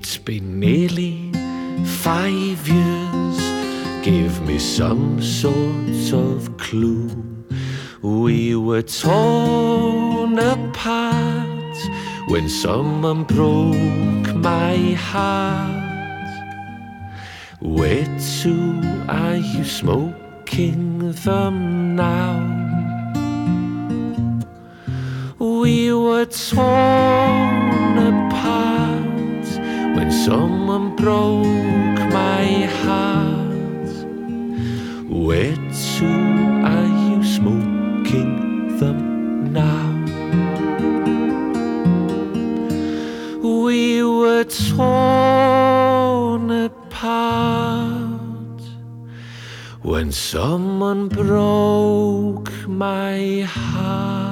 It's been nearly 5 years. Give me some sort of clue. We were torn apart when someone broke my heart. Where to are you smoking them now? We were torn apart when someone broke my heart. Where to are you smoking them now? We were torn apart when someone broke my heart.